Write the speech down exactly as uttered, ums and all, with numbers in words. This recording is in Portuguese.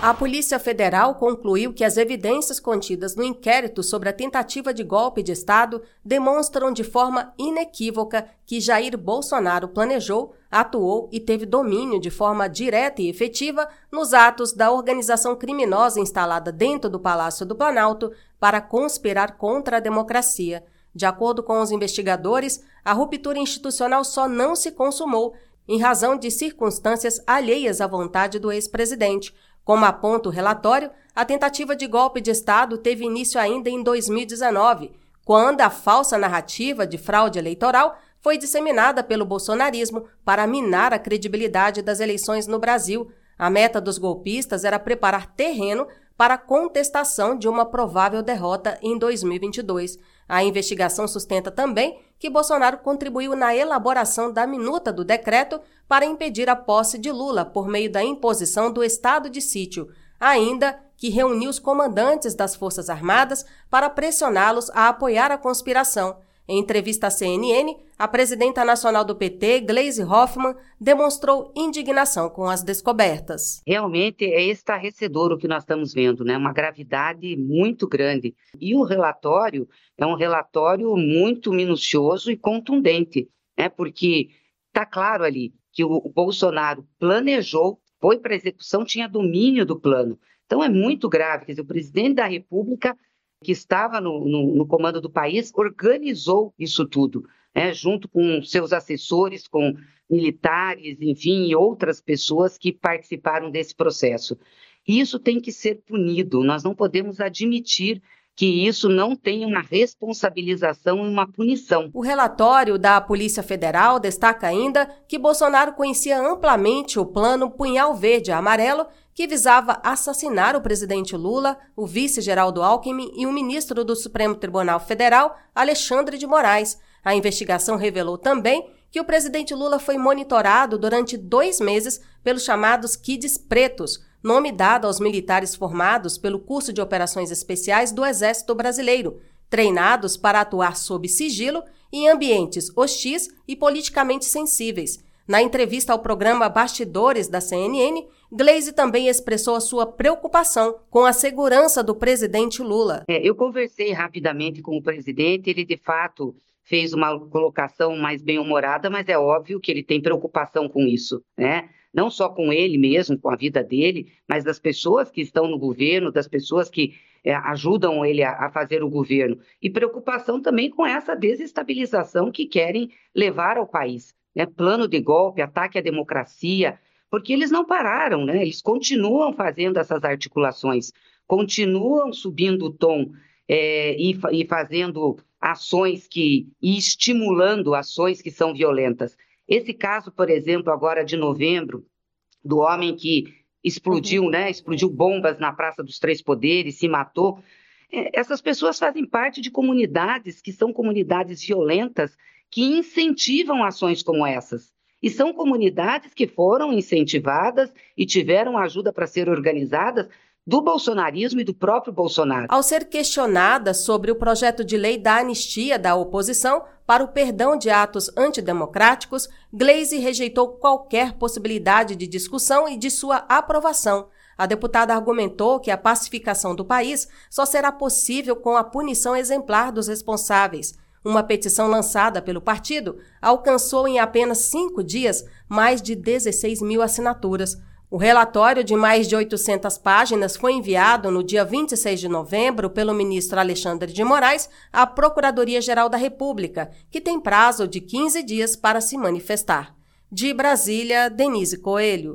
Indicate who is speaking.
Speaker 1: A Polícia Federal concluiu que as evidências contidas no inquérito sobre a tentativa de golpe de Estado demonstram de forma inequívoca que Jair Bolsonaro planejou, atuou e teve domínio de forma direta e efetiva nos atos da organização criminosa instalada dentro do Palácio do Planalto para conspirar contra a democracia. De acordo com os investigadores, a ruptura institucional só não se consumou em razão de circunstâncias alheias à vontade do ex-presidente. Como aponta o relatório, a tentativa de golpe de Estado teve início ainda em dois mil e dezenove, quando a falsa narrativa de fraude eleitoral foi disseminada pelo bolsonarismo para minar a credibilidade das eleições no Brasil. A meta dos golpistas era preparar terreno para a contestação de uma provável derrota em dois mil e vinte e dois. A investigação sustenta também que Bolsonaro contribuiu na elaboração da minuta do decreto para impedir a posse de Lula por meio da imposição do estado de sítio, ainda que reuniu os comandantes das Forças Armadas para pressioná-los a apoiar a conspiração. Em entrevista à C N N, a presidenta nacional do P T, Gleisi Hoffmann, demonstrou indignação com as descobertas.
Speaker 2: Realmente é estarrecedor o que nós estamos vendo, né? Uma gravidade muito grande. E o relatório é um relatório muito minucioso e contundente, né? Porque está claro ali que o Bolsonaro planejou, foi para a execução, tinha domínio do plano. Então é muito grave, quer dizer, o presidente da República, que estava no, no, no comando do país, organizou isso tudo, né, junto com seus assessores, com militares, enfim, e outras pessoas que participaram desse processo. E isso tem que ser punido, nós não podemos admitir que isso não tenha uma responsabilização e uma punição.
Speaker 1: O relatório da Polícia Federal destaca ainda que Bolsonaro conhecia amplamente o plano Punhal Verde e Amarelo, que visava assassinar o presidente Lula, o vice Geraldo Alckmin e o ministro do Supremo Tribunal Federal, Alexandre de Moraes. A investigação revelou também que o presidente Lula foi monitorado durante dois meses pelos chamados Kids Pretos, nome dado aos militares formados pelo Curso de Operações Especiais do Exército Brasileiro, treinados para atuar sob sigilo em ambientes hostis e politicamente sensíveis. Na entrevista ao programa Bastidores da C N N, Gleisi também expressou a sua preocupação com a segurança do presidente Lula.
Speaker 2: É, eu conversei rapidamente com o presidente, ele de fato fez uma colocação mais bem-humorada, mas é óbvio que ele tem preocupação com isso, né? Não só com ele mesmo, com a vida dele, mas das pessoas que estão no governo, das pessoas que é, ajudam ele a, a fazer o governo. E preocupação também com essa desestabilização que querem levar ao país. Né? Plano de golpe, ataque à democracia, porque eles não pararam, né? Eles continuam fazendo essas articulações, continuam subindo o tom é, e, e fazendo ações que, e estimulando ações que são violentas. Esse caso, por exemplo, agora de novembro, do homem que explodiu, uhum. né, explodiu bombas na Praça dos Três Poderes, se matou. É, essas pessoas fazem parte de comunidades que são comunidades violentas que incentivam ações como essas. E são comunidades que foram incentivadas e tiveram ajuda para ser organizadas do bolsonarismo e do próprio Bolsonaro.
Speaker 1: Ao ser questionada sobre o projeto de lei da anistia da oposição para o perdão de atos antidemocráticos, Gleisi rejeitou qualquer possibilidade de discussão e de sua aprovação. A deputada argumentou que a pacificação do país só será possível com a punição exemplar dos responsáveis. Uma petição lançada pelo partido alcançou em apenas cinco dias mais de dezesseis mil assinaturas. O relatório de mais de oitocentas páginas foi enviado no dia vinte e seis de novembro pelo ministro Alexandre de Moraes à Procuradoria-Geral da República, que tem prazo de quinze dias para se manifestar. De Brasília, Denise Coelho.